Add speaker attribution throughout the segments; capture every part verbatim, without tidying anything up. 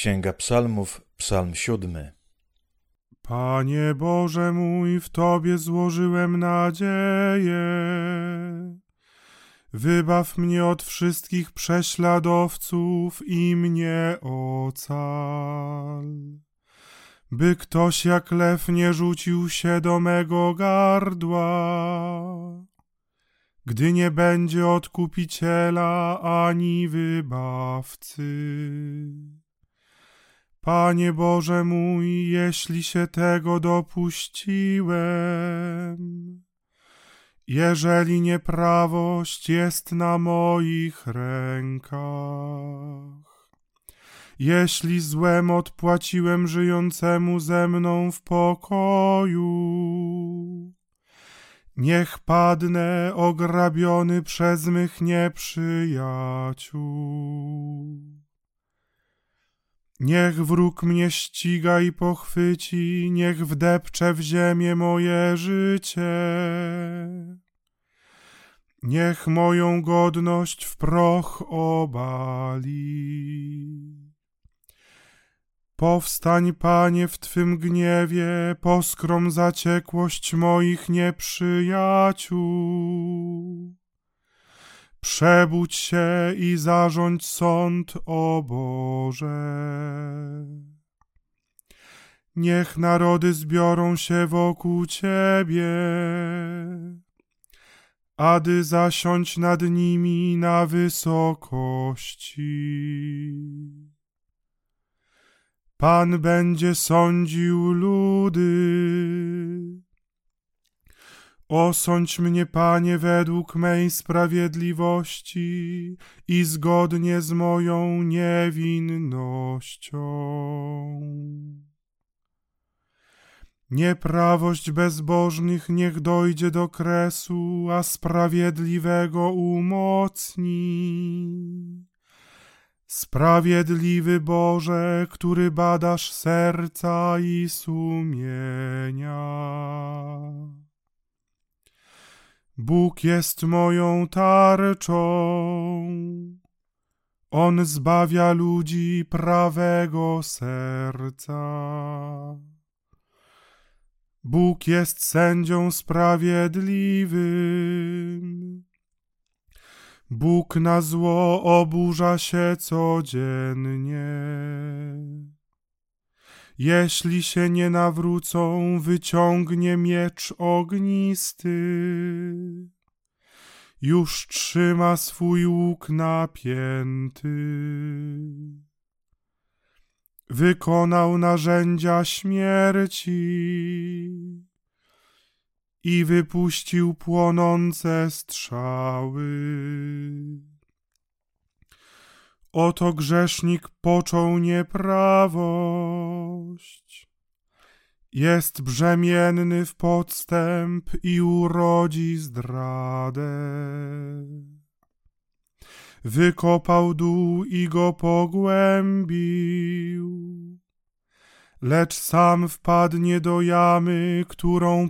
Speaker 1: Księga Psalmów, Psalm siódmy.
Speaker 2: Panie Boże mój, w Tobie złożyłem nadzieję. Wybaw mnie od wszystkich prześladowców i mnie ocal. By ktoś jak lew nie rzucił się do mego gardła, gdy nie będzie odkupiciela ani wybawcy. Panie Boże mój, jeśli się tego dopuściłem, jeżeli nieprawość jest na moich rękach, jeśli złem odpłaciłem żyjącemu ze mną w pokoju, niech padnę ograbiony przez mych nieprzyjaciół. Niech wróg mnie ściga i pochwyci, niech wdepcze w ziemię moje życie. Niech moją godność w proch obali. Powstań, Panie, w Twym gniewie, poskrom zaciekłość moich nieprzyjaciół. Przebudź się i zarządź sąd, o Boże. Niech narody zbiorą się wokół Ciebie, aby zasiąść nad nimi na wysokości. Pan będzie sądził ludy. Osądź mnie, Panie, według mej sprawiedliwości i zgodnie z moją niewinnością. Nieprawość bezbożnych niech dojdzie do kresu, a sprawiedliwego umocni. Sprawiedliwy Boże, który badasz serca i sumienia. Bóg jest moją tarczą, On zbawia ludzi prawego serca. Bóg jest sędzią sprawiedliwym, Bóg na zło oburza się codziennie. Jeśli się nie nawrócą, wyciągnie miecz ognisty. Już trzyma swój łuk napięty. Wykonał narzędzia śmierci i wypuścił płonące strzały. Oto grzesznik począł nieprawość, jest brzemienny w podstęp i urodzi zdradę. Wykopał dół i go pogłębił, lecz sam wpadnie do jamy, którą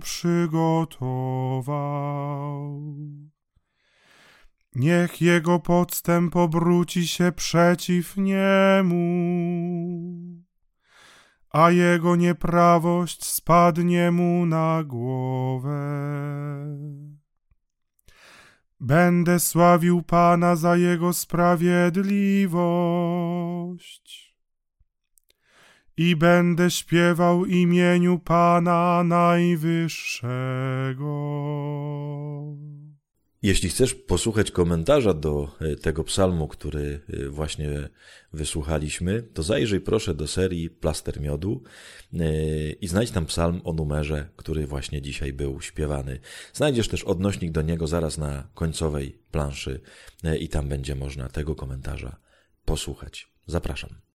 Speaker 2: przygotował. Niech jego podstęp obróci się przeciw niemu, a jego nieprawość spadnie mu na głowę. Będę sławił Pana za jego sprawiedliwość i będę śpiewał imieniu Pana Najwyższego.
Speaker 1: Jeśli chcesz posłuchać komentarza do tego psalmu, który właśnie wysłuchaliśmy, to zajrzyj proszę do serii Plaster Miodu i znajdź tam psalm o numerze, który właśnie dzisiaj był śpiewany. Znajdziesz też odnośnik do niego zaraz na końcowej planszy i tam będzie można tego komentarza posłuchać. Zapraszam.